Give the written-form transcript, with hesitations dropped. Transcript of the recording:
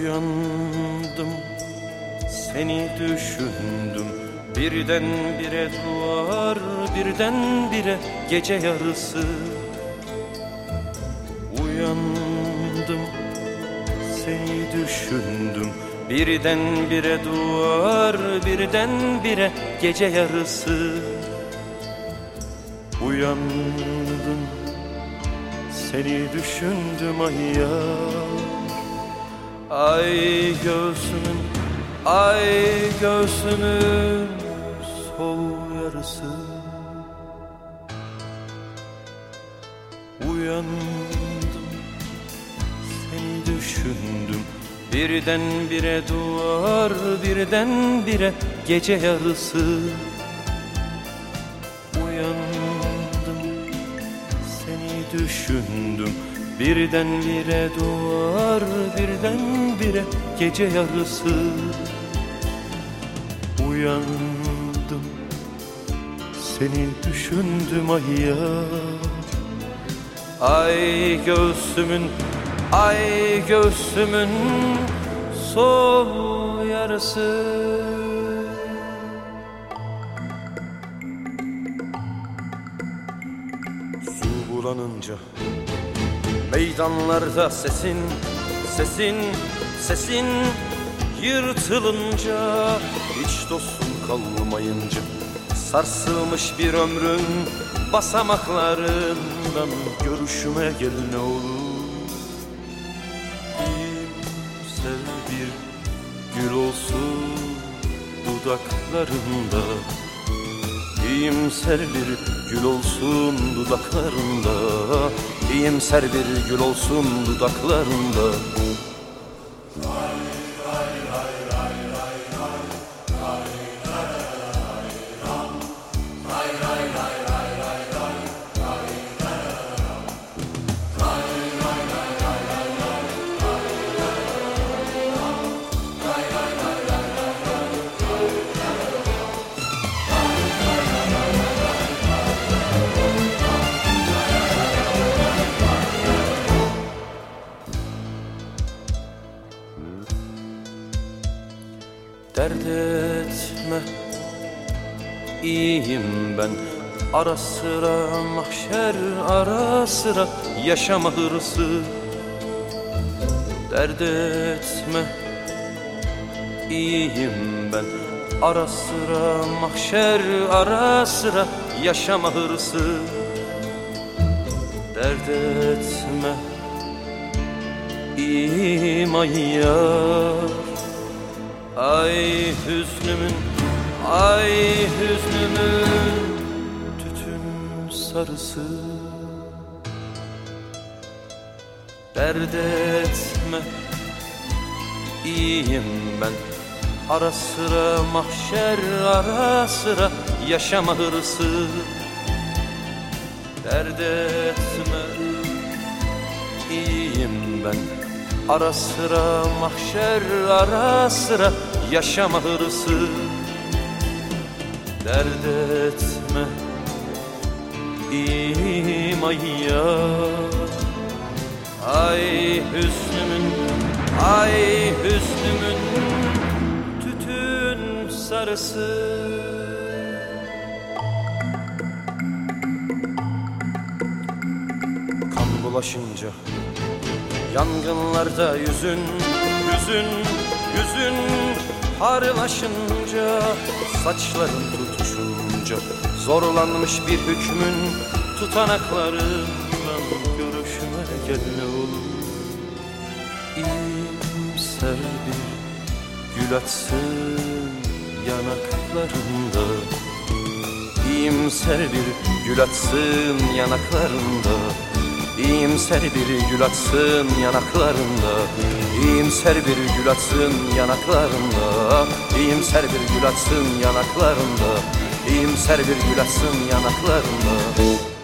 Uyandım, seni düşündüm, birdenbire duvar, birdenbire gece yarısı. Uyandım, seni düşündüm, birdenbire duvar, birdenbire gece yarısı. Uyandım, seni düşündüm ay yar. Ay göğsümün, ay göğsümün sol yarısı. Uyandım, seni düşündüm, birdenbire duvar, birdenbire gece yarısı. Uyandım, seni düşündüm, birdenbire duvar, birdenbire gece yarısı. Uyandım, seni düşündüm ay yar. Ay göğsümün, ay göğsümün sol yarısı. Su bulanınca meydanlarda sesin, sesin, sesin yırtılınca, hiç dostun kalmayınca, sarsılmış bir ömrün basamaklarından görüşüme gel ne olur. İyimser bir gül olsun dudaklarında, İyimser bir gül olsun dudaklarında, İyimser bir gül olsun dudaklarında. Dert etme, iyiyim ben. Ara sıra mahşer, ara sıra yaşama hırsı. Dert etme, iyiyim ben. Ara sıra mahşer, ara sıra yaşama hırsı. Dert etme, iyiyim ay yar. Ay hüznümün, ay hüznümün tütün sarısı. Dert etme, iyiyim ben. Ara sıra mahşer, ara sıra yaşama hırsı. Dert etme, iyiyim ben. Ara sıra mahşer, ara sıra yaşama hırsı. Dert etme, iyiyim ay yar. Ay hüznümün, ay hüznümün tütün sarısı. Kan bulaşınca yangınlarda yüzün, yüzün, yüzün harlaşınca, saçların tutuşunca, zorlanmış bir hükmün tutanaklarından görüşüme gel ne olur. İyimser bir gül açsın yanaklarında, İyimser bir gül açsın yanaklarında, İyimser bir gül açsın yanaklarında, İyimser bir gül açsın yanaklarında, İyimser bir gül açsın yanaklarında, İyimser bir gül açsın yanaklarında.